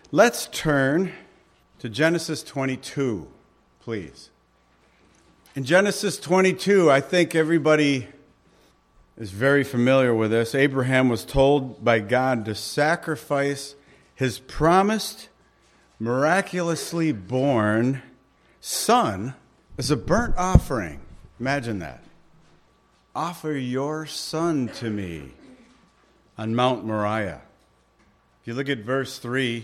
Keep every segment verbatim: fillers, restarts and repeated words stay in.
Let's turn to Genesis twenty-two, please. In Genesis twenty-two, I think everybody is very familiar with this. Abraham was told by God to sacrifice his promised, miraculously born son as a burnt offering. Imagine that. Offer your son to me on Mount Moriah. If you look at verse three,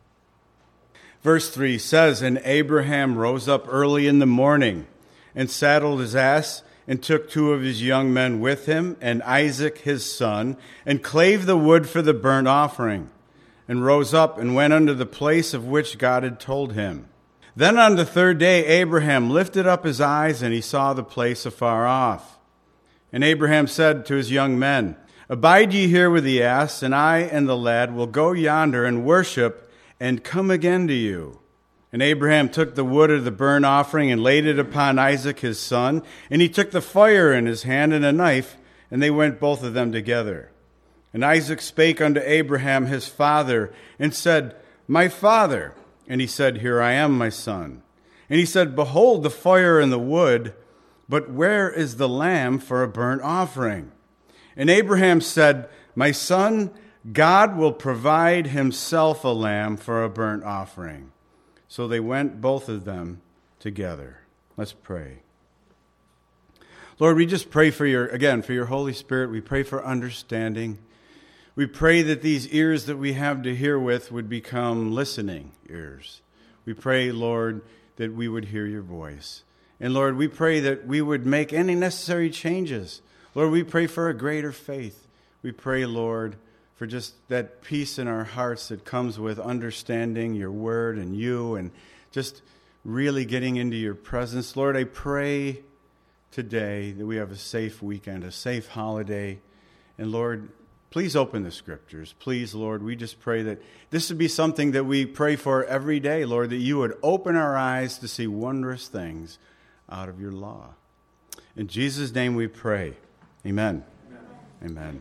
verse three says, "And Abraham rose up early in the morning and saddled his ass and took two of his young men with him and Isaac his son and clave the wood for the burnt offering and rose up and went unto the place of which God had told him. Then on the third day Abraham lifted up his eyes and he saw the place afar off. And Abraham said to his young men, Abide ye here with the ass, and I and the lad will go yonder and worship and come again to you. And Abraham took the wood of the burnt offering and laid it upon Isaac his son, and he took the fire in his hand and a knife, and they went both of them together. And Isaac spake unto Abraham his father, and said, My father. And he said, Here I am, my son. And he said, Behold the fire and the wood, but where is the lamb for a burnt offering? And Abraham said, My son, God will provide himself a lamb for a burnt offering. So they went, both of them, together." Let's pray. Lord, we just pray for your, again, for your Holy Spirit. We pray for understanding. We pray that these ears that we have to hear with would become listening ears. We pray, Lord, that we would hear your voice. And Lord, we pray that we would make any necessary changes. Lord, we pray for a greater faith. We pray, Lord, for just that peace in our hearts that comes with understanding your word and you and just really getting into your presence. Lord, I pray today that we have a safe weekend, a safe holiday. And Lord, please open the scriptures. Please, Lord, we just pray that this would be something that we pray for every day, Lord, that you would open our eyes to see wondrous things out of your law. In Jesus' name we pray. Amen. Amen. Amen.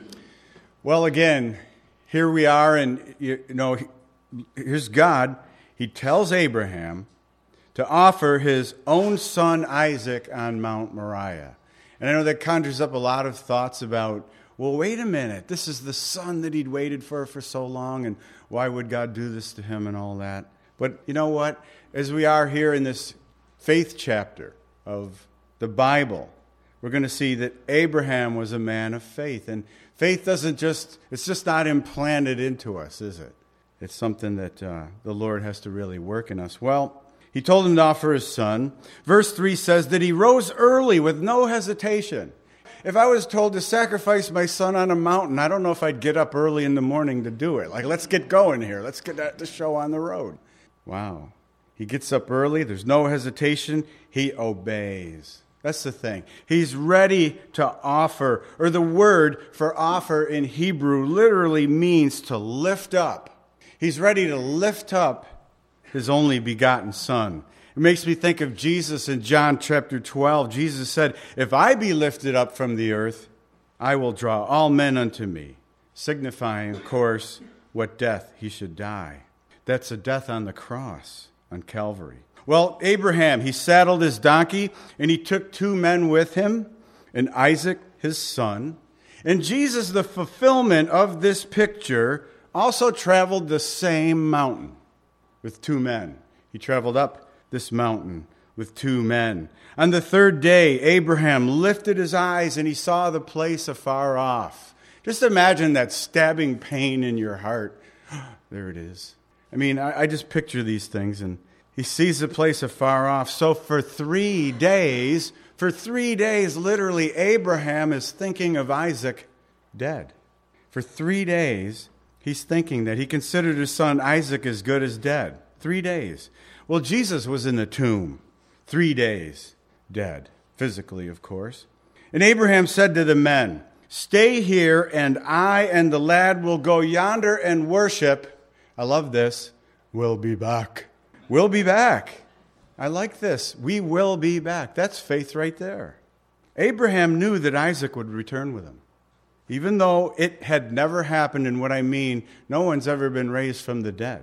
Well, again, here we are, and you know, here's God. He tells Abraham to offer his own son Isaac on Mount Moriah. And I know that conjures up a lot of thoughts about, well, wait a minute, this is the son that he'd waited for for so long, and why would God do this to him and all that? But you know what? As we are here in this faith chapter of the Bible, we're going to see that Abraham was a man of faith. And faith doesn't just, it's just not implanted into us, is it? It's something that uh, the Lord has to really work in us. Well, he told him to offer his son. Verse three says that he rose early with no hesitation. If I was told to sacrifice my son on a mountain, I don't know if I'd get up early in the morning to do it. Like, let's get going here. Let's get the show on the road. Wow. He gets up early. There's no hesitation. He obeys. That's the thing. He's ready to offer, or the word for offer in Hebrew literally means to lift up. He's ready to lift up his only begotten son. It makes me think of Jesus in John chapter twelve. Jesus said, If I be lifted up from the earth, I will draw all men unto me, signifying, of course, what death he should die. That's a death on the cross on Calvary. Well, Abraham, he saddled his donkey, and he took two men with him, and Isaac, his son. And Jesus, the fulfillment of this picture, also traveled the same mountain with two men. He traveled up this mountain with two men. On the third day, Abraham lifted his eyes, and he saw the place afar off. Just imagine that stabbing pain in your heart. There it is. I mean, I, I just picture these things, and he sees the place afar off. So for three days, for three days, literally, Abraham is thinking of Isaac dead. For three days, he's thinking that he considered his son Isaac as good as dead. Three days. Well, Jesus was in the tomb. Three days dead. Physically, of course. And Abraham said to the men, Stay here, and I and the lad will go yonder and worship. I love this. We'll be back. We'll be back. I like this. We will be back. That's faith right there. Abraham knew that Isaac would return with him. Even though it had never happened, and what I mean, no one's ever been raised from the dead.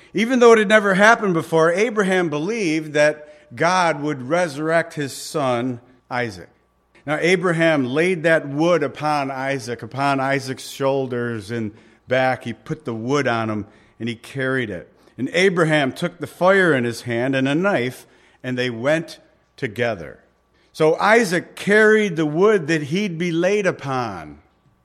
Even though it had never happened before, Abraham believed that God would resurrect his son, Isaac. Now, Abraham laid that wood upon Isaac, upon Isaac's shoulders and back. He put the wood on him, and he carried it. And Abraham took the fire in his hand and a knife, and they went together. So Isaac carried the wood that he'd be laid upon,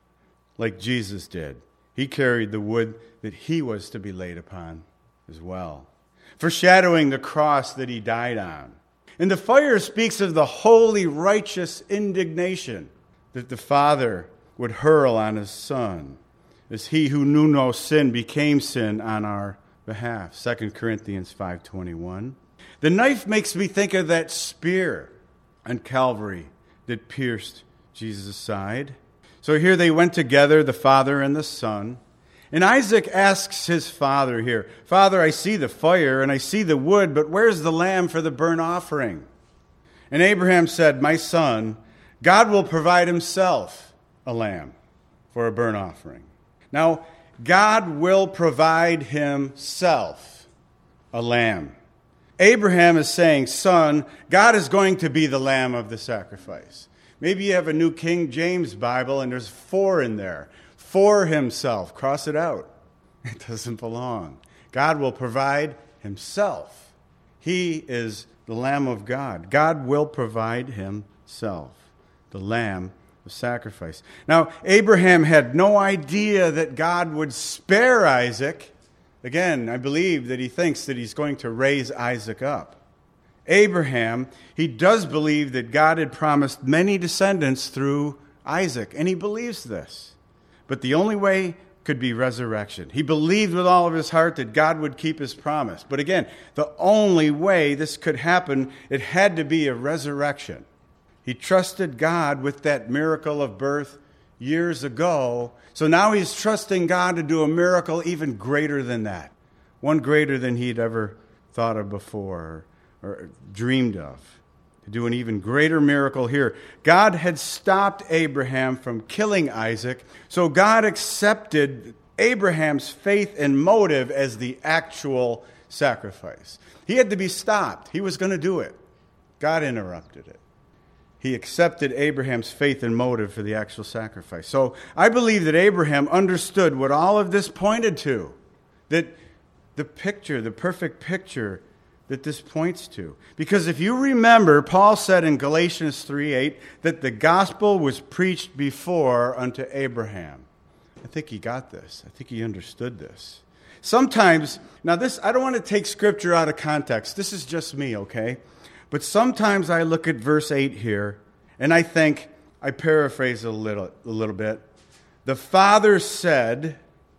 like Jesus did. He carried the wood that he was to be laid upon as well, foreshadowing the cross that he died on. And the fire speaks of the holy, righteous indignation that the Father would hurl on his Son, as he who knew no sin became sin on our behalf. Second Corinthians five twenty-one. The knife makes me think of that spear on Calvary that pierced Jesus' side. So here they went together, the Father and the Son. And Isaac asks his father here, Father, I see the fire and I see the wood, but where's the lamb for the burnt offering? And Abraham said, My son, God will provide himself a lamb for a burnt offering. Now, God will provide himself a lamb. Abraham is saying, Son, God is going to be the lamb of the sacrifice. Maybe you have a New King James Bible and there's four in there. For himself. Cross it out. It doesn't belong. God will provide himself. He is the Lamb of God. God will provide himself, the Lamb of sacrifice. Now, Abraham had no idea that God would spare Isaac. Again, I believe that he thinks that he's going to raise Isaac up. Abraham, he does believe that God had promised many descendants through Isaac, and he believes this. But the only way could be resurrection. He believed with all of his heart that God would keep his promise. But again, the only way this could happen, it had to be a resurrection. He trusted God with that miracle of birth years ago. So now he's trusting God to do a miracle even greater than that. One greater than he'd ever thought of before or, or dreamed of. To do an even greater miracle here. God had stopped Abraham from killing Isaac, so God accepted Abraham's faith and motive as the actual sacrifice. He had to be stopped. He was going to do it. God interrupted it. He accepted Abraham's faith and motive for the actual sacrifice. So I believe that Abraham understood what all of this pointed to, that the picture, the perfect picture that this points to. Because if you remember, Paul said in Galatians three eight that the gospel was preached before unto Abraham. I think he got this. I think he understood this. Sometimes, now this, I don't want to take scripture out of context. This is just me, okay? But sometimes I look at verse eight here, and I think, I paraphrase it a little, a little bit. The Father said,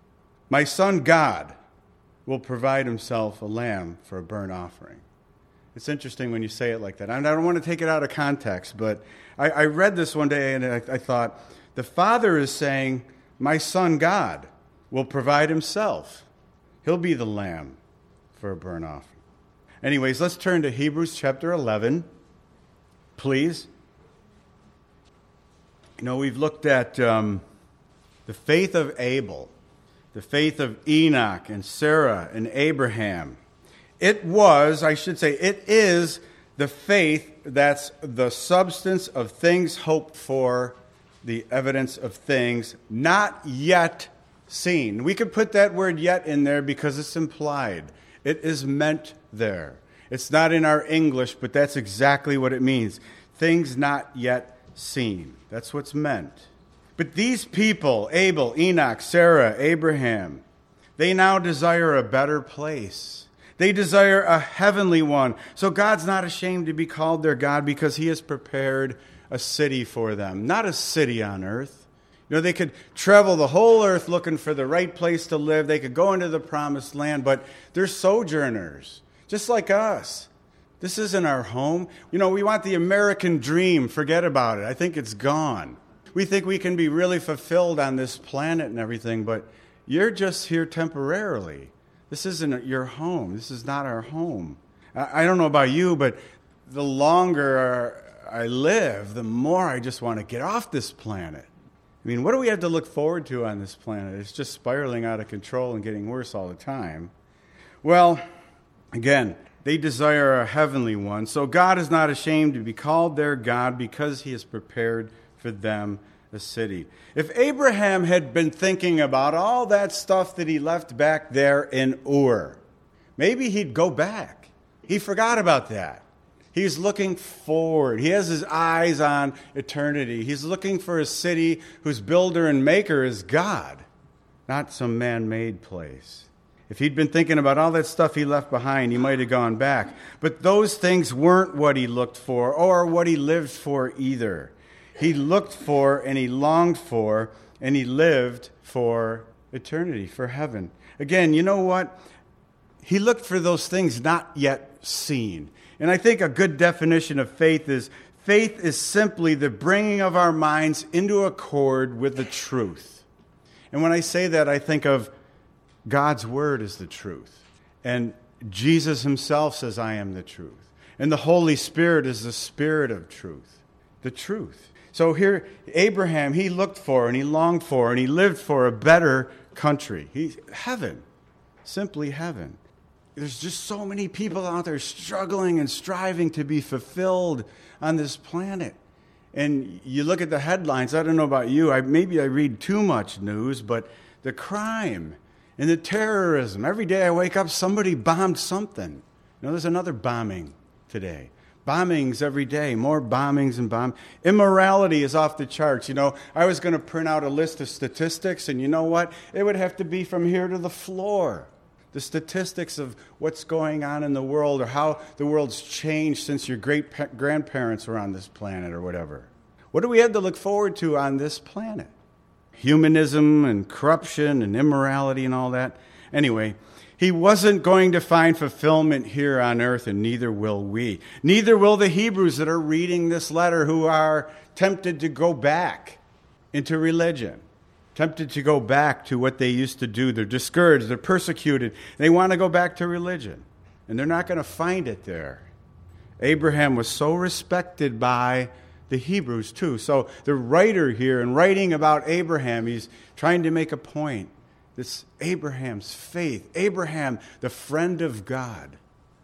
My son God will provide himself a lamb for a burnt offering. It's interesting when you say it like that. I don't want to take it out of context, but I, I read this one day and I, I thought, the Father is saying, my son God will provide himself. He'll be the lamb for a burnt offering. Anyways, let's turn to Hebrews chapter eleven, please. You know, we've looked at um, the faith of Abel, the faith of Enoch and Sarah and Abraham. It was, I should say, it is the faith that's the substance of things hoped for, the evidence of things not yet seen. We could put that word yet in there because it's implied. It is meant there. It's not in our English, but that's exactly what it means. Things not yet seen. That's what's meant. But these people, Abel, Enoch, Sarah, Abraham, they now desire a better place. They desire a heavenly one. So God's not ashamed to be called their God because he has prepared a city for them. Not a city on earth. You know, they could travel the whole earth looking for the right place to live. They could go into the promised land, but they're sojourners, just like us. This isn't our home. You know, we want the American dream. Forget about it. I think it's gone. We think we can be really fulfilled on this planet and everything, but you're just here temporarily. This isn't your home. This is not our home. I don't know about you, but the longer I live, the more I just want to get off this planet. I mean, what do we have to look forward to on this planet? It's just spiraling out of control and getting worse all the time. Well, again, they desire a heavenly one. So God is not ashamed to be called their God because he has prepared for them a city. If Abraham had been thinking about all that stuff that he left back there in Ur, maybe he'd go back. He forgot about that. He's looking forward. He has his eyes on eternity. He's looking for a city whose builder and maker is God, not some man-made place. If he'd been thinking about all that stuff he left behind, he might have gone back. But those things weren't what he looked for or what he lived for either. He looked for and he longed for and he lived for eternity, for heaven. Again, you know what? He looked for those things not yet seen. And I think a good definition of faith is, faith is simply the bringing of our minds into accord with the truth. And when I say that, I think of God's word as the truth. And Jesus himself says, I am the truth. And the Holy Spirit is the spirit of truth. The truth. So here, Abraham, he looked for and he longed for and he lived for a better country. He, heaven. Simply heaven. There's just so many people out there struggling and striving to be fulfilled on this planet. And you look at the headlines, I don't know about you, I, maybe I read too much news, but the crime and the terrorism, every day I wake up, somebody bombed something. You know, there's another bombing today. Bombings every day, more bombings and bomb. Immorality is off the charts. You know, I was going to print out a list of statistics, and you know what? It would have to be from here to the floor. The statistics of what's going on in the world or how the world's changed since your great-grandparents were on this planet or whatever. What do we have to look forward to on this planet? Humanism and corruption and immorality and all that. Anyway, he wasn't going to find fulfillment here on earth, and neither will we. Neither will the Hebrews that are reading this letter who are tempted to go back into religion. Tempted to go back to what they used to do. They're discouraged. They're persecuted. They want to go back to religion. And they're not going to find it there. Abraham was so respected by the Hebrews too. So the writer here, in writing about Abraham, he's trying to make a point. This Abraham's faith. Abraham, the friend of God.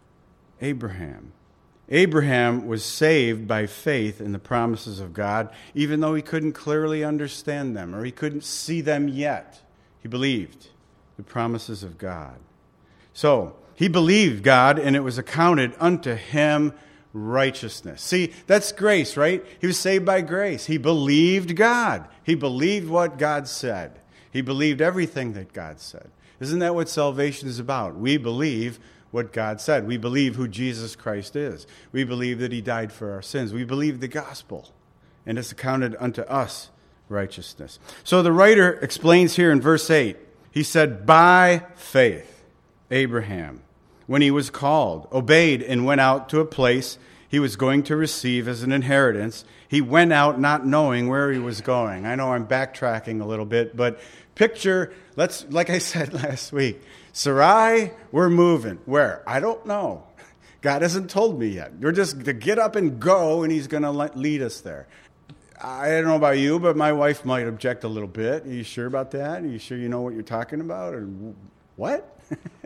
Abraham. Abraham was saved by faith in the promises of God, even though he couldn't clearly understand them or he couldn't see them yet. He believed the promises of God. So, he believed God, and it was accounted unto him righteousness. See, that's grace, right? He was saved by grace. He believed God. He believed what God said. He believed everything that God said. Isn't that what salvation is about? We believe what God said. We believe who Jesus Christ is. We believe that he died for our sins. We believe the gospel, and it's accounted unto us righteousness. So the writer explains here in verse eight, he said, by faith, Abraham, when he was called, obeyed and went out to a place he was going to receive as an inheritance. He went out not knowing where he was going. I know I'm backtracking a little bit, but picture, let's, like I said last week, Sarai, we're moving. Where? I don't know. God hasn't told me yet. We're just to get up and go, and he's going to lead us there. I don't know about you, but my wife might object a little bit. Are you sure about that? Are you sure you know what you're talking about? Or what?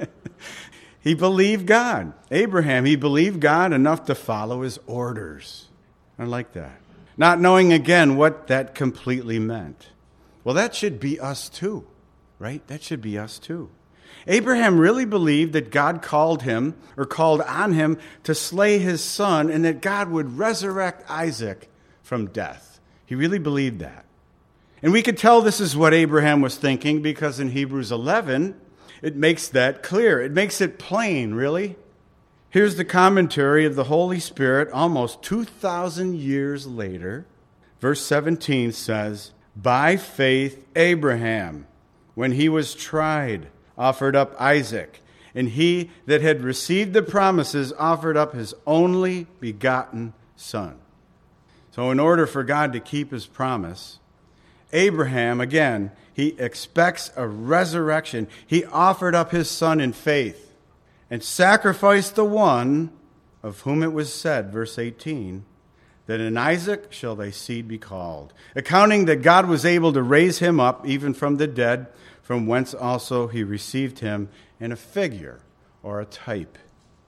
He believed God. Abraham, he believed God enough to follow his orders. I like that. Not knowing, again, what that completely meant. Well, that should be us too, right? That should be us too. Abraham really believed that God called him or called on him to slay his son and that God would resurrect Isaac from death. He really believed that. And we could tell this is what Abraham was thinking because in Hebrews eleven, it makes that clear. It makes it plain, really. Here's the commentary of the Holy Spirit almost two thousand years later. Verse seventeen says, by faith Abraham, when he was tried, offered up Isaac, and he that had received the promises offered up his only begotten son. So in order for God to keep his promise, Abraham, again, he expects a resurrection. He offered up his son in faith and sacrificed the one of whom it was said, verse eighteen, that in Isaac shall thy seed be called, accounting that God was able to raise him up even from the dead, from whence also he received him in a figure or a type.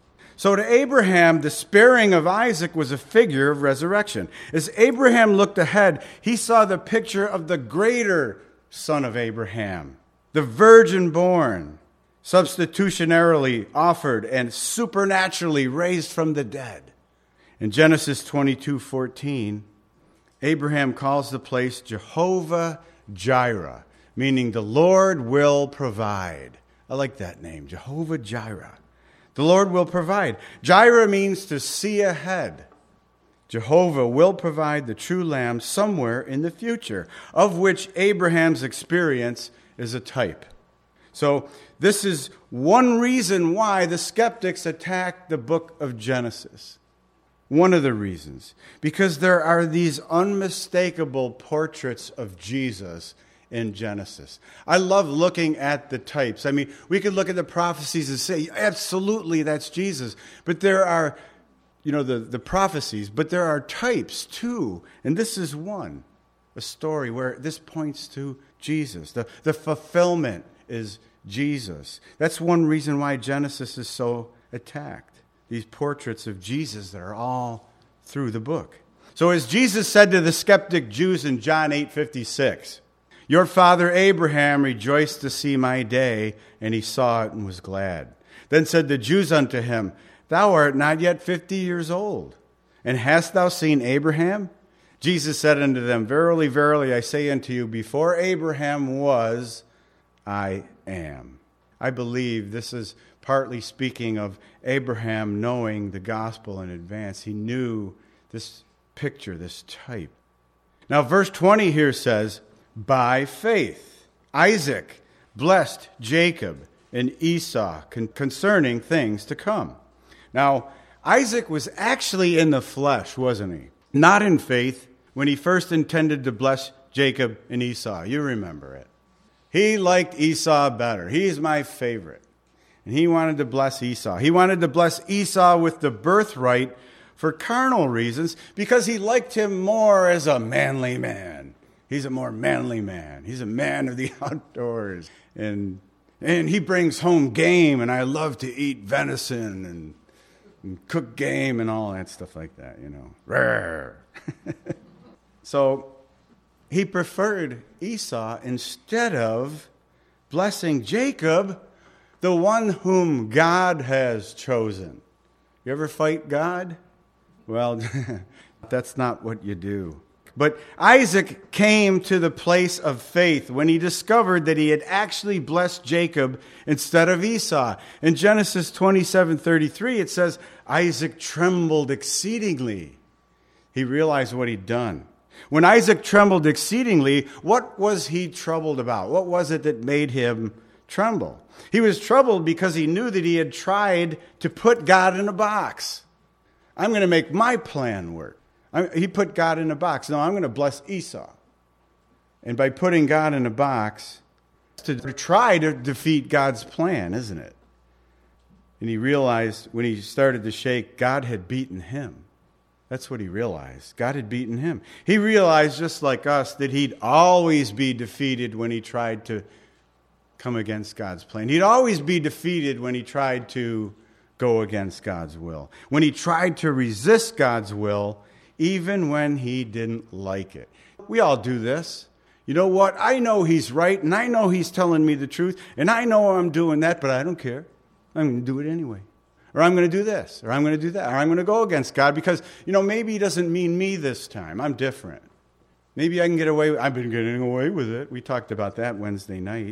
So to Abraham, the sparing of Isaac was a figure of resurrection. As Abraham looked ahead, he saw the picture of the greater son of Abraham, the virgin born, substitutionarily offered and supernaturally raised from the dead. In Genesis twenty-two fourteen, Abraham calls the place Jehovah Jireh, meaning the Lord will provide. I like that name, Jehovah Jireh. The Lord will provide. Jireh means to see ahead. Jehovah will provide the true lamb somewhere in the future, of which Abraham's experience is a type. So this is one reason why the skeptics attack the book of Genesis. One of the reasons. Because there are these unmistakable portraits of Jesus in Genesis. I love looking at the types. I mean, we could look at the prophecies and say, absolutely, that's Jesus. But there are, you know, the, the prophecies, but there are types too. And this is one, a story where this points to Jesus. The, the fulfillment is Jesus. That's one reason why Genesis is so attacked. These portraits of Jesus that are all through the book. So as Jesus said to the skeptic Jews in John eight fifty-six, your father Abraham rejoiced to see my day, and he saw it and was glad. Then said the Jews unto him, thou art not yet fifty years old, and hast thou seen Abraham? Jesus said unto them, verily, verily, I say unto you, before Abraham was, I am. I believe this is partly speaking of Abraham knowing the gospel in advance. He knew this picture, this type. Now, verse twenty here says, by faith, Isaac blessed Jacob and Esau con- concerning things to come. Now, Isaac was actually in the flesh, wasn't he? Not in faith when he first intended to bless Jacob and Esau. You remember it. He liked Esau better. He's my favorite. And he wanted to bless Esau. He wanted to bless Esau with the birthright for carnal reasons because he liked him more as a manly man. He's a more manly man. He's a man of the outdoors. And and he brings home game, and I love to eat venison and, and cook game and all that stuff like that, you know. Rawr. So he preferred Esau instead of blessing Jacob, the one whom God has chosen. You ever fight God? Well, that's not what you do. But Isaac came to the place of faith when he discovered that he had actually blessed Jacob instead of Esau. In Genesis twenty-seven thirty-three, it says, Isaac trembled exceedingly. He realized what he'd done. When Isaac trembled exceedingly, what was he troubled about? What was it that made him tremble? He was troubled because he knew that he had tried to put God in a box. I'm going to make my plan work. I, he put God in a box. No, I'm going to bless Esau. And by putting God in a box, to try to defeat God's plan, isn't it? And he realized when he started to shake, God had beaten him. That's what he realized. God had beaten him. He realized, just like us, that he'd always be defeated when he tried to come against God's plan. He'd always be defeated when he tried to go against God's will. When he tried to resist God's will, even when he didn't like it. We all do this. You know what? I know he's right, and I know he's telling me the truth, and I know I'm doing that, but I don't care. I'm going to do it anyway. Or I'm going to do this, or I'm going to do that, or I'm going to go against God because, you know, maybe he doesn't mean me this time. I'm different. Maybe I can get away with, I've been getting away with it. We talked about that Wednesday night.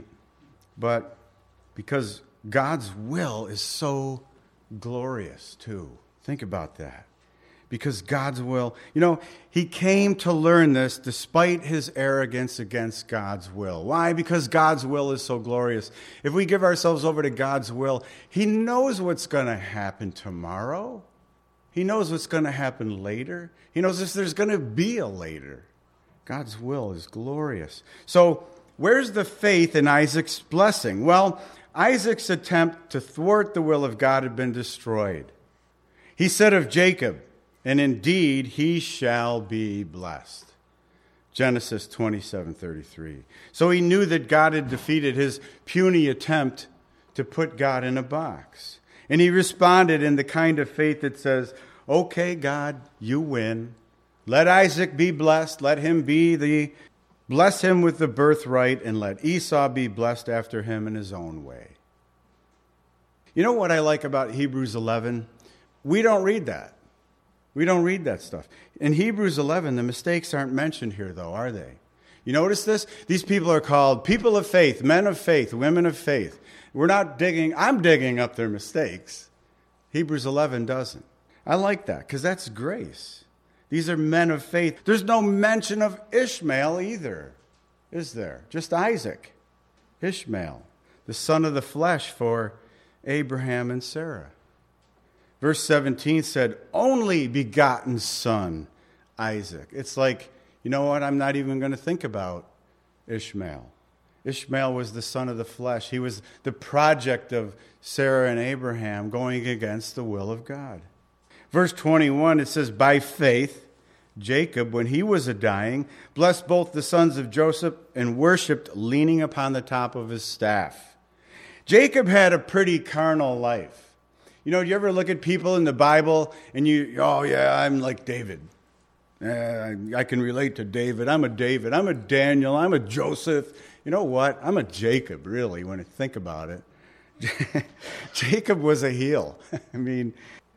But because God's will is so glorious, too. Think about that. Because God's will, you know, he came to learn this despite his arrogance against God's will. Why? Because God's will is so glorious. If we give ourselves over to God's will, he knows what's going to happen tomorrow. He knows what's going to happen later. He knows if there's going to be a later. God's will is glorious. So where's the faith in Isaac's blessing? Well, Isaac's attempt to thwart the will of God had been destroyed. He said of Jacob, and indeed he shall be blessed. Genesis twenty-seven thirty-three. So he knew that God had defeated his puny attempt to put God in a box. And he responded in the kind of faith that says, okay, God, you win. Let Isaac be blessed. Let him be the, bless him with the birthright, and let Esau be blessed after him in his own way. You know what I like about Hebrews eleven? We don't read that. We don't read that stuff. In Hebrews eleven, the mistakes aren't mentioned here, though, are they? You notice this? These people are called people of faith, men of faith, women of faith. We're not digging, I'm digging up their mistakes. Hebrews eleven doesn't. I like that, because that's grace. These are men of faith. There's no mention of Ishmael either, is there? Just Isaac, Ishmael, the son of the flesh for Abraham and Sarah. Verse seventeen said, only begotten son, Isaac. It's like, you know what? I'm not even going to think about Ishmael. Ishmael was the son of the flesh. He was the project of Sarah and Abraham going against the will of God. Verse twenty-one, it says, by faith, Jacob, when he was a-dying, blessed both the sons of Joseph and worshipped, leaning upon the top of his staff. Jacob had a pretty carnal life. You know, do you ever look at people in the Bible and you, oh yeah, I'm like David. Uh, I can relate to David. I'm a David. I'm a Daniel. I'm a Joseph. You know what? I'm a Jacob, really, when I think about it. Jacob was a heel. I mean,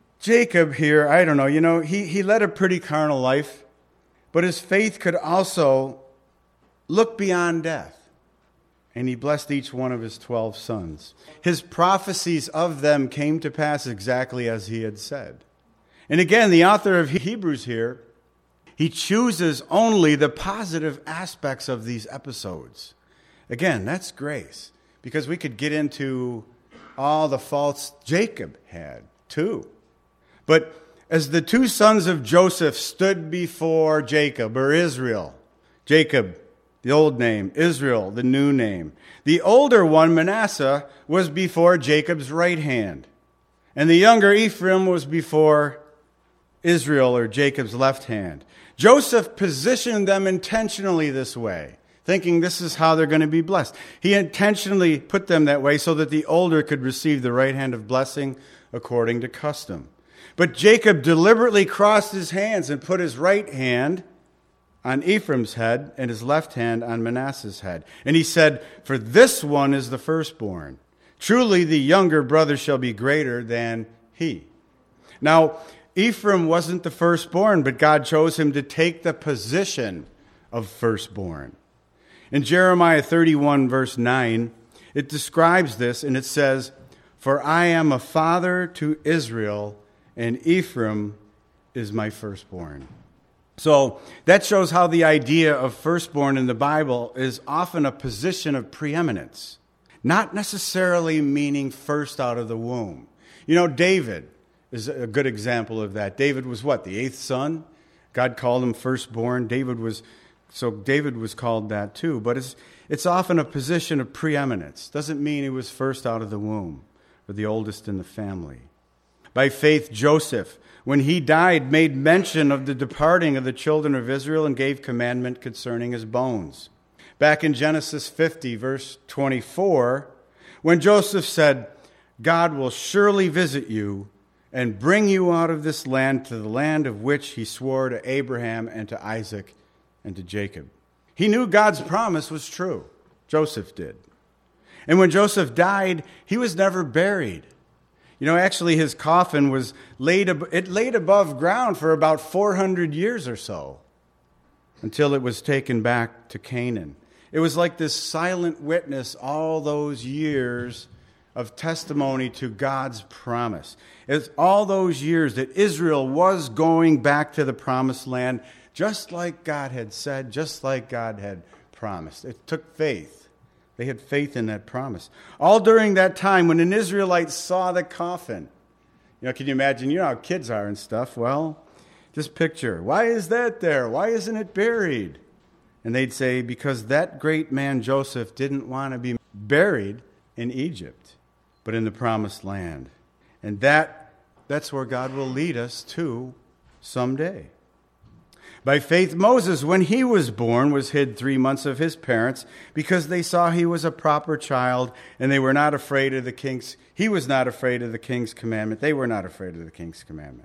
Jacob here, I don't know, you know, he, he led a pretty carnal life, but his faith could also look beyond death. And he blessed each one of his twelve sons. His prophecies of them came to pass exactly as he had said. And again, the author of Hebrews here, he chooses only the positive aspects of these episodes. Again, that's grace, because we could get into all the faults Jacob had too. But as the two sons of Joseph stood before Jacob, or Israel, Jacob, the old name, Israel, the new name. The older one, Manasseh, was before Jacob's right hand. And the younger Ephraim was before Israel, or Jacob's left hand. Joseph positioned them intentionally this way, thinking this is how they're going to be blessed. He intentionally put them that way so that the older could receive the right hand of blessing according to custom. But Jacob deliberately crossed his hands and put his right hand on Ephraim's head and his left hand on Manasseh's head. And he said, for this one is the firstborn. Truly the younger brother shall be greater than he. Now, Ephraim wasn't the firstborn, but God chose him to take the position of firstborn. In Jeremiah thirty-one, verse nine, it describes this, and it says, for I am a father to Israel, and Ephraim is my firstborn. So that shows how the idea of firstborn in the Bible is often a position of preeminence, not necessarily meaning first out of the womb. You know, David is a good example of that. David was what, the eighth son? God called him firstborn. David was, so David was called that too. But it's, it's often a position of preeminence. Doesn't mean he was first out of the womb or the oldest in the family. By faith, Joseph, when he died, made mention of the departing of the children of Israel and gave commandment concerning his bones. Back in Genesis fifty, verse twenty-four, when Joseph said, God will surely visit you and bring you out of this land to the land of which he swore to Abraham and to Isaac and to Jacob. He knew God's promise was true. Joseph did. And when Joseph died, he was never buried. You know, actually his coffin was laid, it laid above ground for about four hundred years or so until it was taken back to Canaan. It was like this silent witness all those years of testimony to God's promise. It's all those years that Israel was going back to the promised land, just like God had said, just like God had promised. It took faith. They had faith in that promise. All during that time, when an Israelite saw the coffin, you know, can you imagine, you know how kids are and stuff? Well, just picture, why is that there? Why isn't it buried? And they'd say, because that great man Joseph didn't want to be buried in Egypt, but in the promised land. And that that's where God will lead us to someday. By faith, Moses, when he was born, was hid three months of his parents because they saw he was a proper child and they were not afraid of the king's, he was not afraid of the king's commandment. They were not afraid of the king's commandment.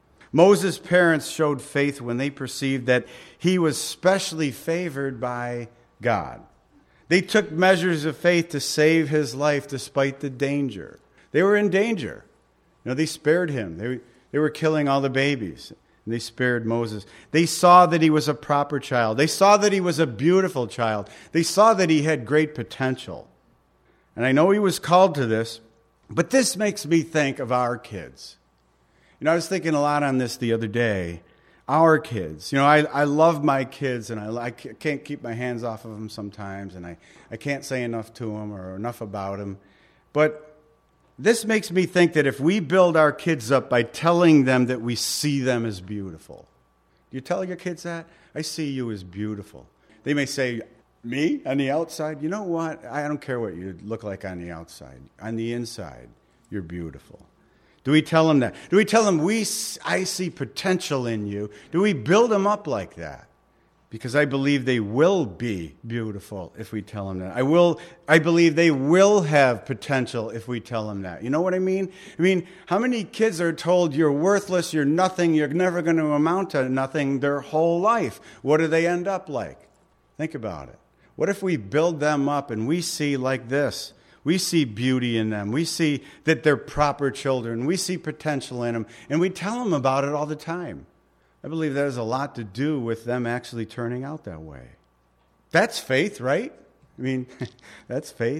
Moses' parents showed faith when they perceived that he was specially favored by God. They took measures of faith to save his life despite the danger. They were in danger. You know, they spared him. They, they were killing all the babies. And they spared Moses. They saw that he was a proper child. They saw that he was a beautiful child. They saw that he had great potential. And I know he was called to this, but this makes me think of our kids. You know, I was thinking a lot on this the other day. Our kids. You know, I, I love my kids, and I, I can't keep my hands off of them sometimes, and I, I can't say enough to them or enough about them. But this makes me think that if we build our kids up by telling them that we see them as beautiful. Do you tell your kids that? I see you as beautiful. They may say, me? On the outside? You know what? I don't care what you look like on the outside. On the inside, you're beautiful. Do we tell them that? Do we tell them, we, I see potential in you? Do we build them up like that? Because I believe they will be beautiful if we tell them that. I will. I believe they will have potential if we tell them that. You know what I mean? I mean, how many kids are told you're worthless, you're nothing, you're never going to amount to nothing their whole life? What do they end up like? Think about it. What if we build them up and we see like this? We see beauty in them. We see that they're proper children. We see potential in them. And we tell them about it all the time. I believe that has a lot to do with them actually turning out that way. That's faith, right? I mean, that's faith.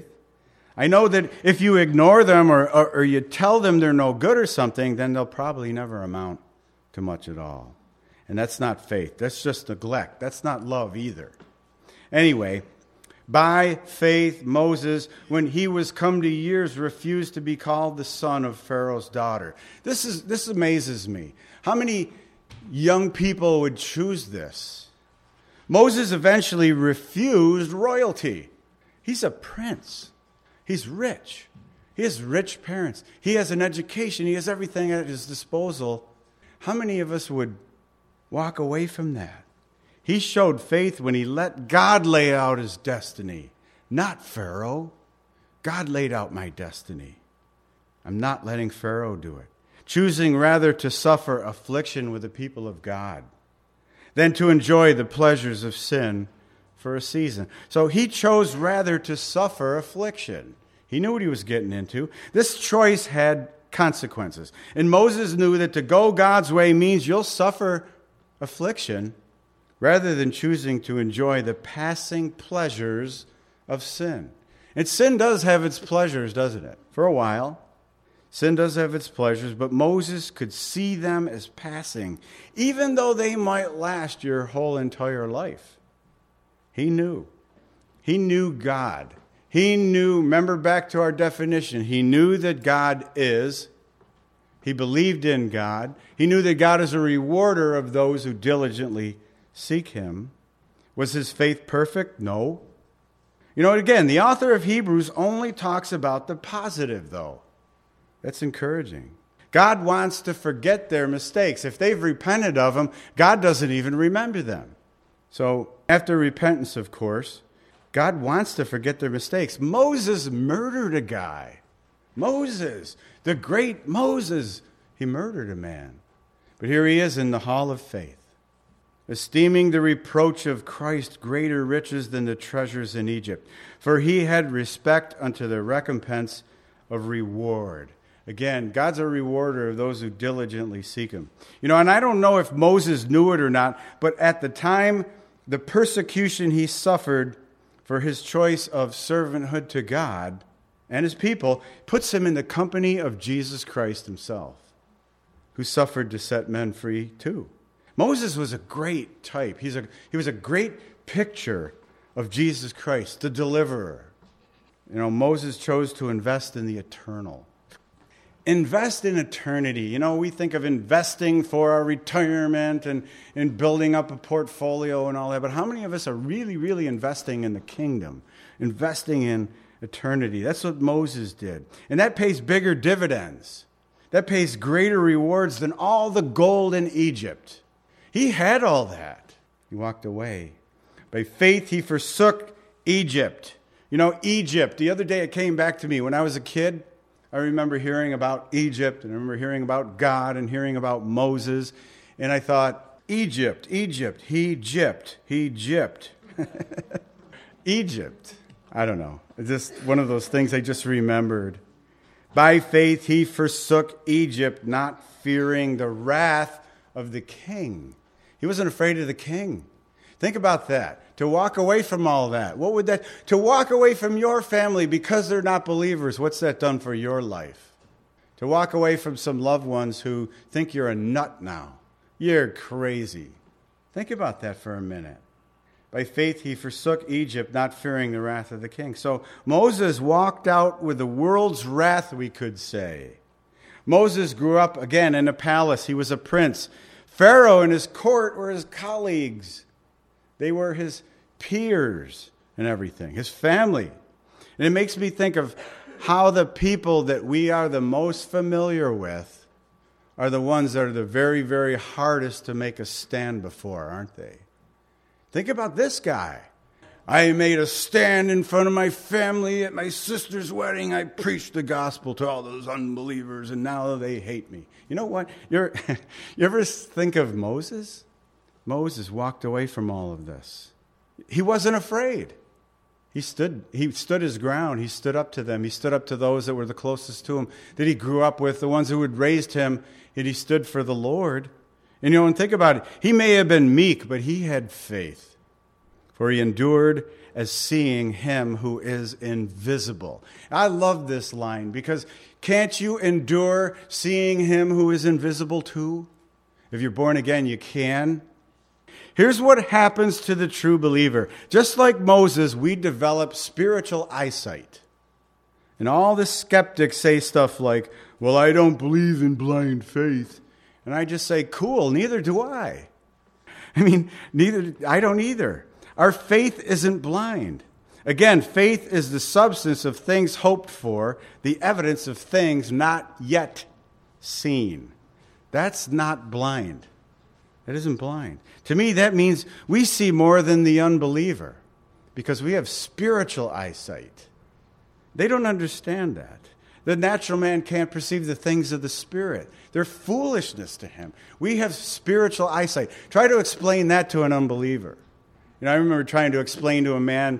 I know that if you ignore them or, or, or you tell them they're no good or something, then they'll probably never amount to much at all. And that's not faith. That's just neglect. That's not love either. Anyway, by faith, Moses, when he was come to years, refused to be called the son of Pharaoh's daughter. This is this amazes me. How many young people would choose this? Moses eventually refused royalty. He's a prince. He's rich. He has rich parents. He has an education. He has everything at his disposal. How many of us would walk away from that? He showed faith when he let God lay out his destiny, not Pharaoh. God laid out my destiny. I'm not letting Pharaoh do it. Choosing rather to suffer affliction with the people of God than to enjoy the pleasures of sin for a season. So he chose rather to suffer affliction. He knew what he was getting into. This choice had consequences. And Moses knew that to go God's way means you'll suffer affliction rather than choosing to enjoy the passing pleasures of sin. And sin does have its pleasures, doesn't it? For a while. Sin does have its pleasures, but Moses could see them as passing, even though they might last your whole entire life. He knew. He knew God. He knew, remember back to our definition, he knew that God is. He believed in God. He knew that God is a rewarder of those who diligently seek him. Was his faith perfect? No. You know, again, the author of Hebrews only talks about the positive, though. That's encouraging. God wants to forget their mistakes. If they've repented of them, God doesn't even remember them. So after repentance, of course, God wants to forget their mistakes. Moses murdered a guy. Moses, the great Moses, he murdered a man. But here he is in the hall of faith, esteeming the reproach of Christ greater riches than the treasures in Egypt, for he had respect unto the recompense of reward. Again, God's a rewarder of those who diligently seek him. You know, and I don't know if Moses knew it or not, but at the time, the persecution he suffered for his choice of servanthood to God and his people puts him in the company of Jesus Christ himself, who suffered to set men free too. Moses was a great type. He's a, he was a great picture of Jesus Christ, the deliverer. You know, Moses chose to invest in the eternal. Invest in eternity. You know, we think of investing for our retirement and, and building up a portfolio and all that, but how many of us are really, really investing in the kingdom, investing in eternity? That's what Moses did. And that pays bigger dividends. That pays greater rewards than all the gold in Egypt. He He had all that. He walked away. By faith, he forsook Egypt. You know, Egypt. The other day it came back to me. When I was a kid, I remember hearing about Egypt, and I remember hearing about God and hearing about Moses. And I thought, Egypt, Egypt, he gypped, he gypped. Egypt. I don't know. It's just one of those things I just remembered. By faith, he forsook Egypt, not fearing the wrath of the king. He wasn't afraid of the king. Think about that. To walk away from all that. What would that, to walk away from your family because they're not believers, what's that done for your life? To walk away from some loved ones who think you're a nut now. You're crazy. Think about that for a minute. By faith, he forsook Egypt, not fearing the wrath of the king. So Moses walked out with the world's wrath, we could say. Moses grew up again in a palace. He was a prince. Pharaoh and his court were his colleagues. They were his peers and everything, his family. And it makes me think of how the people that we are the most familiar with are the ones that are the very, very hardest to make a stand before, aren't they? Think about this guy. I made a stand in front of my family at my sister's wedding. I preached the gospel to all those unbelievers, and now they hate me. You know what? You're, you ever think of Moses? Moses walked away from all of this. He wasn't afraid. He stood, he stood his ground. He stood up to them. He stood up to those that were the closest to him, that he grew up with, the ones who had raised him, and he stood for the Lord. And you know, and think about it. He may have been meek, but he had faith. For he endured as seeing him who is invisible. I love this line because can't you endure seeing him who is invisible too? If you're born again, you can. Here's what happens to the true believer. Just like Moses, we develop spiritual eyesight. And all the skeptics say stuff like, well, I don't believe in blind faith. And I just say, cool, neither do I. I mean, neither, I don't either. Our faith isn't blind. Again, faith is the substance of things hoped for, the evidence of things not yet seen. That's not blind. That isn't blind. To me, that means we see more than the unbeliever because we have spiritual eyesight. They don't understand that. The natural man can't perceive the things of the Spirit. They're foolishness to him. We have spiritual eyesight. Try to explain that to an unbeliever. You know, I remember trying to explain to a man,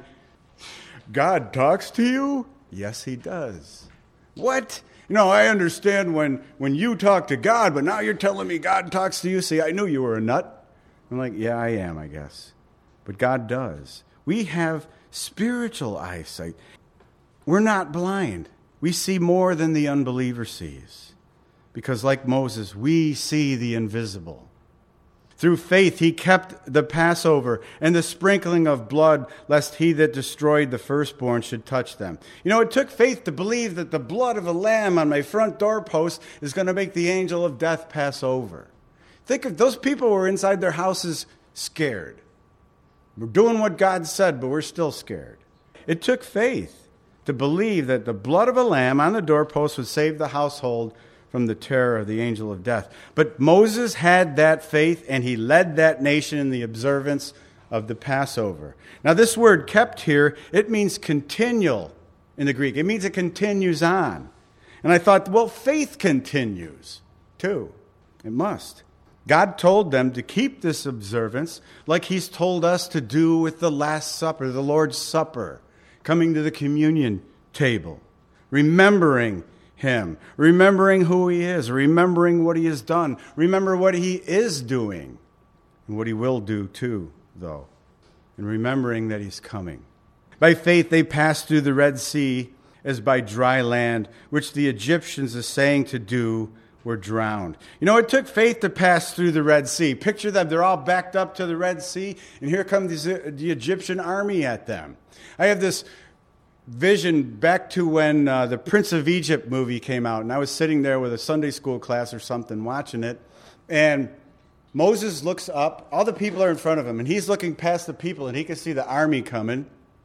God talks to you? Yes, he does. What? You know, I understand when, when you talk to God, but now you're telling me God talks to you. See, I knew you were a nut. I'm like, yeah, I am, I guess. But God does. We have spiritual eyesight. We're not blind. We see more than the unbeliever sees. Because like Moses, we see the invisible. Through faith, he kept the Passover and the sprinkling of blood, lest he that destroyed the firstborn should touch them. You know, it took faith to believe that the blood of a lamb on my front doorpost is going to make the angel of death pass over. Think of those people who were inside their houses scared. We're doing what God said, but we're still scared. It took faith to believe that the blood of a lamb on the doorpost would save the household from the terror of the angel of death. But Moses had that faith, and he led that nation in the observance of the Passover. Now, this word kept here, it means continual in the Greek. It means it continues on. And I thought, well, faith continues too. It must. God told them to keep this observance like he's told us to do with the Last Supper, the Lord's Supper, coming to the communion table, remembering him, remembering who he is, remembering what he has done, remember what he is doing, and what he will do too, though, and remembering that he's coming. By faith they passed through the Red Sea as by dry land, which the Egyptians, essaying to do, were drowned. You know, it took faith to pass through the Red Sea. Picture them, they're all backed up to the Red Sea, and here comes the Egyptian army at them. I have this vision back to when uh, the Prince of Egypt movie came out, and I was sitting there with a Sunday school class or something watching it, and Moses looks up, all the people are in front of him, and he's looking past the people, and he can see the army coming,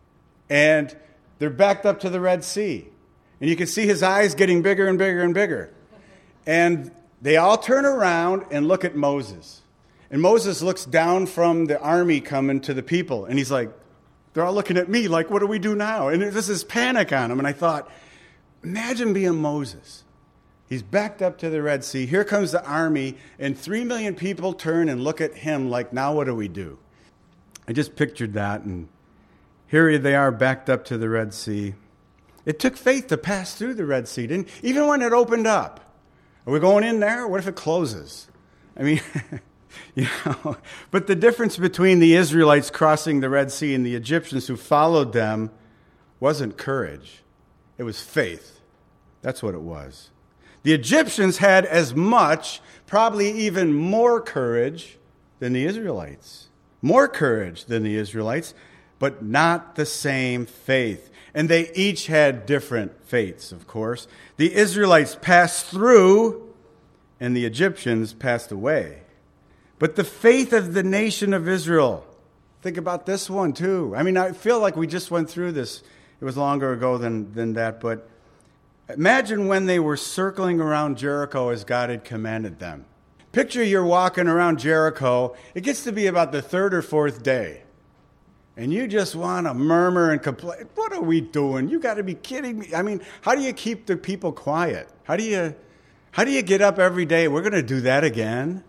and they're backed up to the Red Sea, and you can see his eyes getting bigger and bigger and bigger, and they all turn around and look at Moses, And Moses looks down from the army coming to the people, and he's like, they're all looking at me like, what do we do now? And there's this panic on him. And I thought, imagine being Moses. He's backed up to the Red Sea. Here comes the army, and three million people turn and look at him like, now what do we do? I just pictured that, and here they are backed up to the Red Sea. It took faith to pass through the Red Sea, didn't even when it opened up. Are we going in there? What if it closes? I mean, you know, but the difference between the Israelites crossing the Red Sea and the Egyptians who followed them wasn't courage. It was faith. That's what it was. The Egyptians had as much, probably even more courage than the Israelites. More courage than the Israelites, but not the same faith. And they each had different faiths, of course. The Israelites passed through, and the Egyptians passed away. But the faith of the nation of Israel, think about this one too. I mean, I feel like we just went through this. It was longer ago than, than that, but imagine when they were circling around Jericho as God had commanded them. Picture you're walking around Jericho. It gets to be about the third or fourth day. And you just want to murmur and complain. What are we doing? You got to be kidding me. I mean, how do you keep the people quiet? How do you, how do you get up every day? We're going to do that again?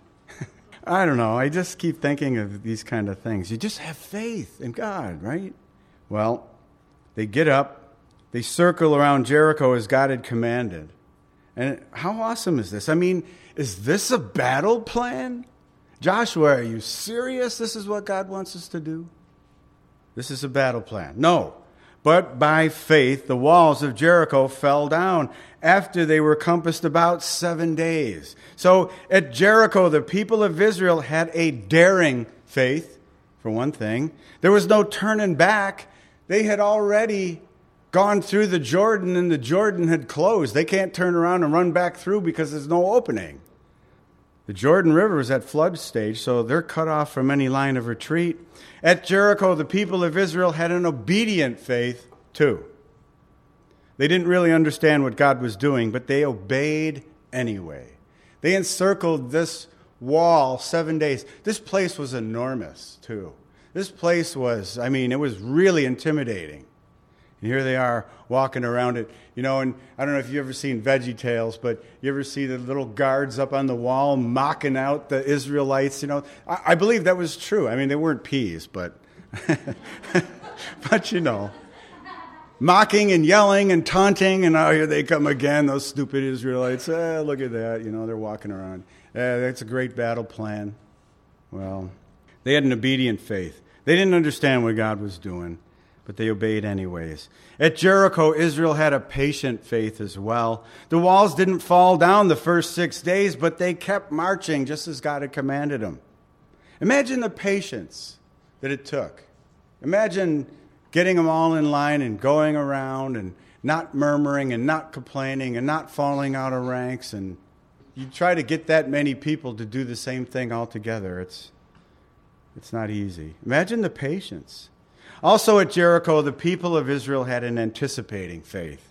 I don't know. I just keep thinking of these kind of things. You just have faith in God, right? Well, they get up. They circle around Jericho as God had commanded. And how awesome is this? I mean, is this a battle plan? Joshua, are you serious? This is what God wants us to do? This is a battle plan. No. But by faith, the walls of Jericho fell down after they were compassed about seven days. So at Jericho, the people of Israel had a daring faith, for one thing. There was no turning back. They had already gone through the Jordan, and the Jordan had closed. They can't turn around and run back through because there's no opening. The Jordan River is at flood stage, so they're cut off from any line of retreat. At Jericho, the people of Israel had an obedient faith, too. They didn't really understand what God was doing, but they obeyed anyway. They encircled this wall seven days. This place was enormous, too. This place was, I mean, it was really intimidating. And here they are walking around it. You know, and I don't know if you've ever seen VeggieTales, but you ever see the little guards up on the wall mocking out the Israelites? You know, I, I believe that was true. I mean, they weren't peas, but, but you know, mocking and yelling and taunting, and oh, here they come again, those stupid Israelites. Eh, look at that. You know, they're walking around. Eh, that's a great battle plan. Well, they had an obedient faith. They didn't understand what God was doing, but they obeyed anyways. At Jericho, Israel had a patient faith as well. The walls didn't fall down the first six days, but they kept marching just as God had commanded them. Imagine the patience that it took. Imagine getting them all in line and going around and not murmuring and not complaining and not falling out of ranks. And you try to get that many people to do the same thing all together. It's, it's not easy. Imagine the patience. Also at Jericho, the people of Israel had an anticipating faith.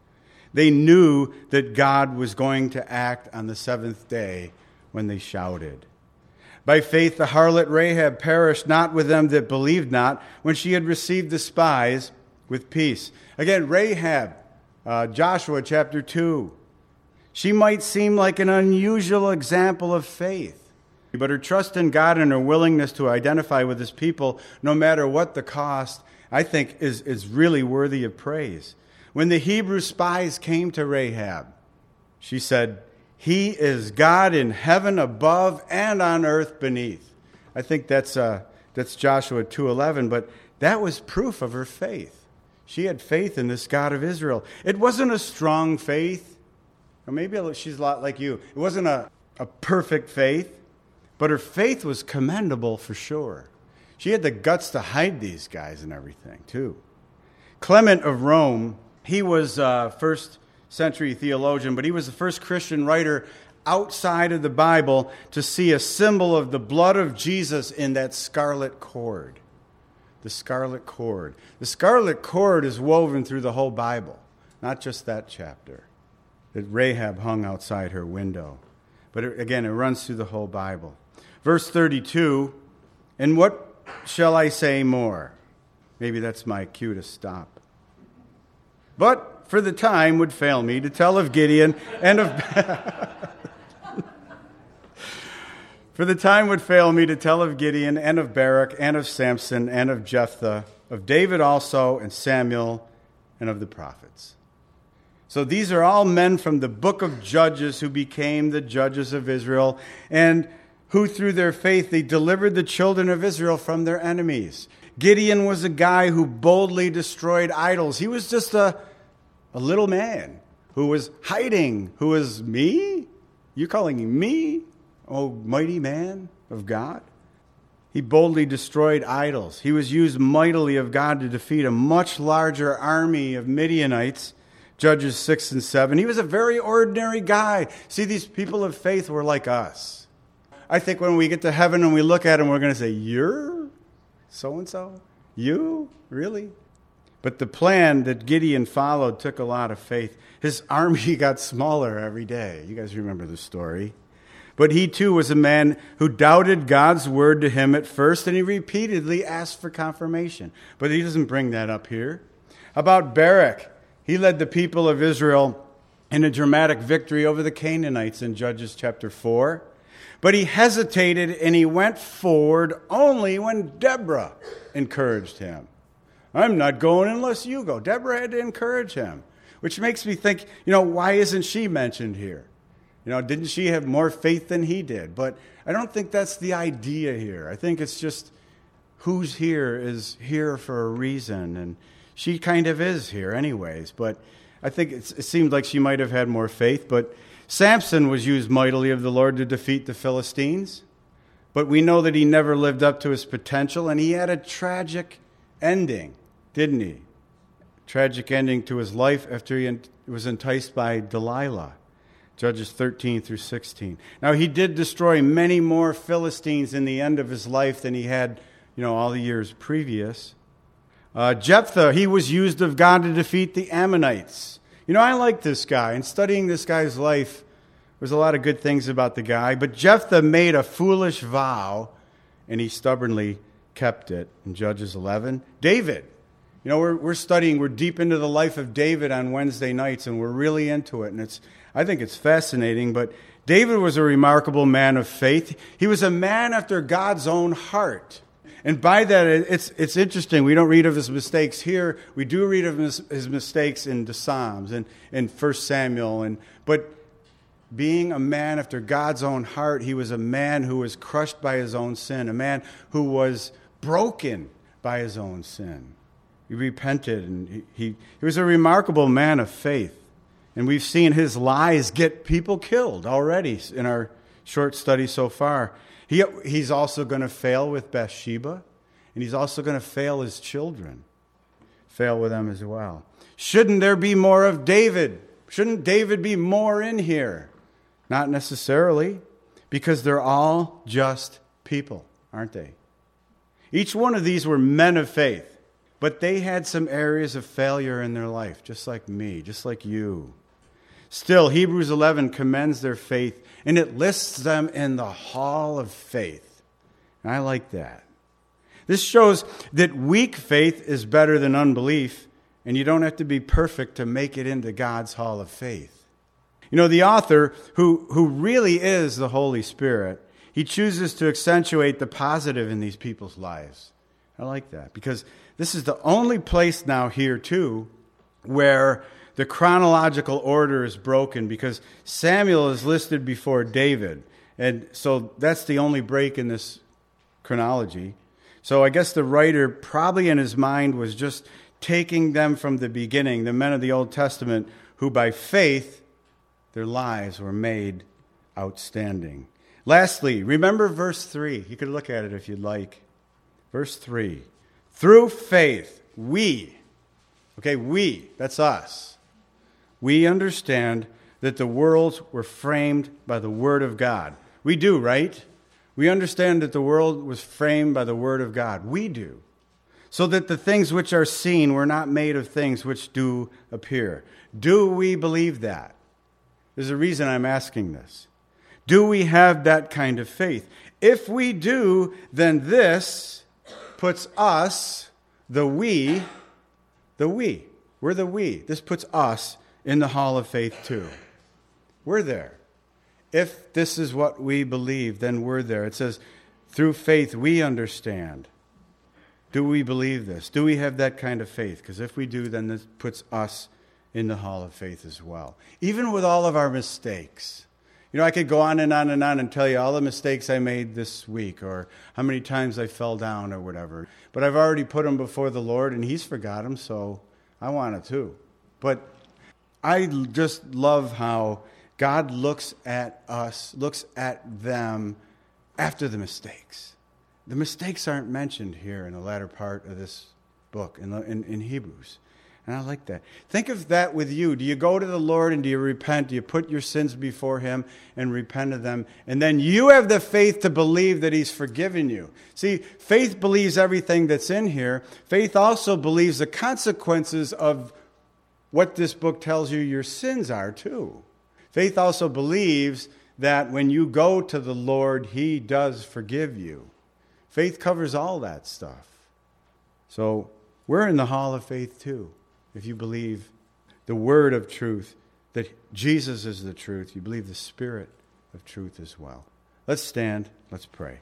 They knew that God was going to act on the seventh day when they shouted. By faith, the harlot Rahab perished not with them that believed not when she had received the spies with peace. Again, Rahab, uh, Joshua chapter two. She might seem like an unusual example of faith. But her trust in God and her willingness to identify with his people, no matter what the cost, I think is, is really worthy of praise. When the Hebrew spies came to Rahab, she said, "He is God in heaven above and on earth beneath." I think that's uh, that's Joshua two eleven, but that was proof of her faith. She had faith in this God of Israel. It wasn't a strong faith, or maybe she's a lot like you. It wasn't a, a perfect faith. But her faith was commendable for sure. She had the guts to hide these guys and everything, too. Clement of Rome, he was a first century theologian, but he was the first Christian writer outside of the Bible to see a symbol of the blood of Jesus in that scarlet cord. The scarlet cord. The scarlet cord is woven through the whole Bible, not just that chapter that Rahab hung outside her window. But it, again, it runs through the whole Bible. Verse thirty-two, and what shall I say more? Maybe that's my cue to stop. But for the time would fail me to tell of Gideon and of... For the time would fail me to tell of Gideon and of Barak and of Samson and of Jephthah, of David also and Samuel and of the prophets. So these are all men from the book of Judges who became the judges of Israel and who through their faith they delivered the children of Israel from their enemies. Gideon was a guy who boldly destroyed idols. He was just a, a little man who was hiding, who was me? You calling me? Oh, mighty man of God. He boldly destroyed idols. He was used mightily of God to defeat a much larger army of Midianites, Judges six and seven. He was a very ordinary guy. See, these people of faith were like us. I think when we get to heaven and we look at him, we're going to say, you're so-and-so? You? Really? But the plan that Gideon followed took a lot of faith. His army got smaller every day. You guys remember the story. But he too was a man who doubted God's word to him at first, and he repeatedly asked for confirmation. But he doesn't bring that up here. About Barak, he led the people of Israel in a dramatic victory over the Canaanites in Judges chapter four. But he hesitated and he went forward only when Deborah encouraged him. I'm not going unless you go. Deborah had to encourage him, which makes me think, you know, why isn't she mentioned here? You know, didn't she have more faith than he did? But I don't think that's the idea here. I think it's just who's here is here for a reason. And she kind of is here anyways. But I think it's, it seemed like she might have had more faith. But Samson was used mightily of the Lord to defeat the Philistines. But we know that he never lived up to his potential. And he had a tragic ending, didn't he? Tragic ending to his life after he was enticed by Delilah. Judges thirteen through sixteen. Now, he did destroy many more Philistines in the end of his life than he had, you know, all the years previous. Uh, Jephthah, he was used of God to defeat the Ammonites. You know, I like this guy. And studying this guy's life, there's a lot of good things about the guy. But Jephthah made a foolish vow, and he stubbornly kept it in Judges eleven. David. You know, we're we're studying, we're deep into the life of David on Wednesday nights, and we're really into it. And it's I think it's fascinating, but David was a remarkable man of faith. He was a man after God's own heart. And by that, it's it's interesting. We don't read of his mistakes here. We do read of his, his mistakes in the Psalms and in First Samuel. And but being a man after God's own heart, he was a man who was crushed by his own sin, a man who was broken by his own sin. He repented, and he, he, he was a remarkable man of faith. And we've seen his lies get people killed already in our short study so far. He, he's also going to fail with Bathsheba, and he's also going to fail his children. Fail with them as well. Shouldn't there be more of David? Shouldn't David be more in here? Not necessarily, because they're all just people, aren't they? Each one of these were men of faith. But they had some areas of failure in their life, just like me, just like you. Still, Hebrews eleven commends their faith, and it lists them in the hall of faith. And I like that. This shows that weak faith is better than unbelief, and you don't have to be perfect to make it into God's hall of faith. You know, the author, who, who really is the Holy Spirit, he chooses to accentuate the positive in these people's lives. I like that, because this is the only place now here, too, where the chronological order is broken, because Samuel is listed before David. And so that's the only break in this chronology. So I guess the writer probably in his mind was just taking them from the beginning, the men of the Old Testament, who by faith, their lives were made outstanding. Lastly, remember verse three. You could look at it if you'd like. Verse three. Through faith, we, okay, we, that's us, we understand that the worlds were framed by the Word of God. We do, right? We understand that the world was framed by the Word of God. We do. So that the things which are seen were not made of things which do appear. Do we believe that? There's a reason I'm asking this. Do we have that kind of faith? If we do, then this puts us, the we, the we, we're the we. This puts us in the hall of faith too. We're there. If this is what we believe, then we're there. It says, through faith we understand. Do we believe this? Do we have that kind of faith? Because if we do, then this puts us in the hall of faith as well. Even with all of our mistakes. You know, I could go on and on and on and tell you all the mistakes I made this week or how many times I fell down or whatever. But I've already put them before the Lord and He's forgot them, so I want to too. But I just love how God looks at us, looks at them after the mistakes. The mistakes aren't mentioned here in the latter part of this book, in, the, in, in Hebrews. And I like that. Think of that with you. Do you go to the Lord and do you repent? Do you put your sins before Him and repent of them? And then you have the faith to believe that He's forgiven you. See, faith believes everything that's in here. Faith also believes the consequences of what this book tells you your sins are too. Faith also believes that when you go to the Lord, He does forgive you. Faith covers all that stuff. So we're in the hall of faith too. If you believe the word of truth, that Jesus is the truth, you believe the Spirit of truth as well. Let's stand. Let's pray.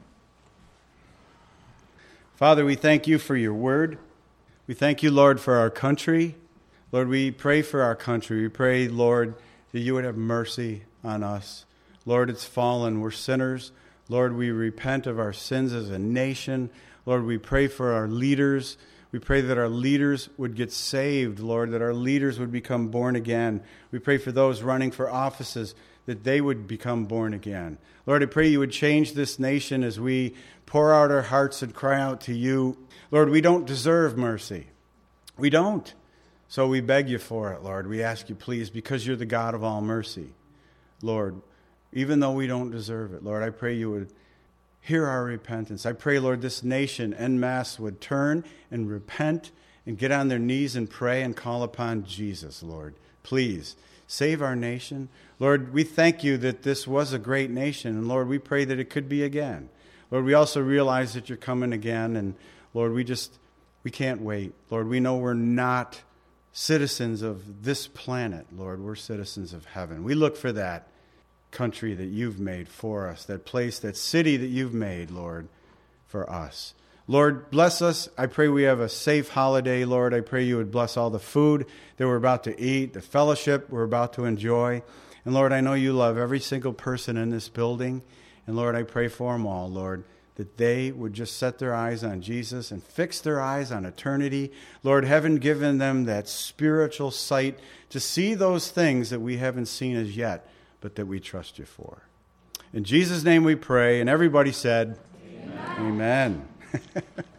Father, we thank you for your word. We thank you, Lord, for our country. Lord, we pray for our country. We pray, Lord, that you would have mercy on us. Lord, it's fallen. We're sinners. Lord, we repent of our sins as a nation. Lord, we pray for our leaders. We pray that our leaders would get saved, Lord, that our leaders would become born again. We pray for those running for offices, that they would become born again. Lord, I pray you would change this nation as we pour out our hearts and cry out to you. Lord, we don't deserve mercy. We don't. So we beg you for it, Lord. We ask you, please, because you're the God of all mercy. Lord, even though we don't deserve it, Lord, I pray you would hear our repentance. I pray, Lord, this nation en masse would turn and repent and get on their knees and pray and call upon Jesus, Lord. Please, save our nation. Lord, we thank you that this was a great nation, and Lord, we pray that it could be again. Lord, we also realize that you're coming again, and Lord, we just, we can't wait. Lord, we know we're not citizens of this planet, Lord. We're citizens of heaven. We look for that country that you've made for us, that place, that city that you've made, Lord, for us. Lord, bless us. I pray we have a safe holiday, Lord. I pray you would bless all the food that we're about to eat, the fellowship we're about to enjoy. And Lord, I know you love every single person in this building. And Lord, I pray for them all, Lord, that they would just set their eyes on Jesus and fix their eyes on eternity. Lord, heaven given them that spiritual sight to see those things that we haven't seen as yet, but that we trust you for. In Jesus' name we pray, and everybody said, Amen. Amen.